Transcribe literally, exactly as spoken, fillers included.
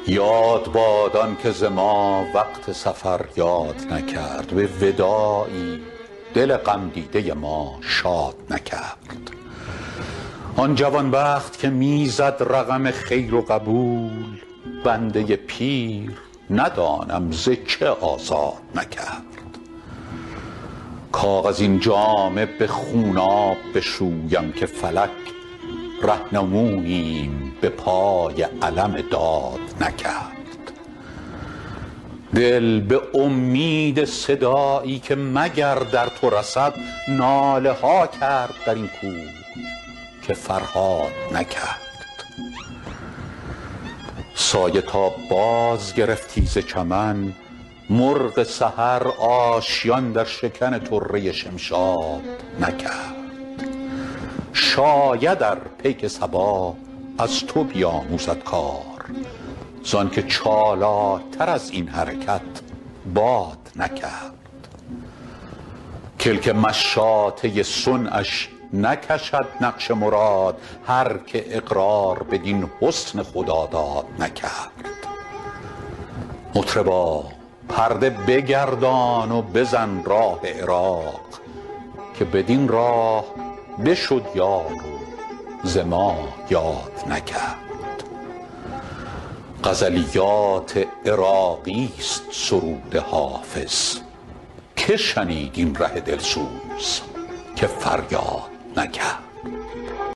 یاد باد آن که ز ما وقت سفر یاد نکرد، به وداعی دل غم دیده ما شاد نکرد. آن جوانبخت که میزد رقم خیر و قبول، بنده پیر ندانم ز چه آزاد نکرد. کاغذ این جامه به خوناب بشویم که فلک رهنمونیم به پای علم داد نکرد. دل به امید صدایی که مگر در تو رسد، ناله ها کرد در این کوه که فرهاد نکرد. سایه تا باز گرفتی ز چمن، مرغ سحر آشیان در شکن طره شمشاد نکرد. شاید ار پیک صبا از تو بیاموزد کار، زان که چالاکتر از این حرکت باد نکرد. کلک مشاطه صنعش نکشد نقش مراد، هر که اقرار بدین حسن خداداد نکرد. مطربا پرده بگردان و بزن راه عراق، که بدین راه بشد یار و ز ما یاد نکرد. غزلیات عراقیست سرود حافظ، که شنید این ره دلسوز که فریاد نکرد.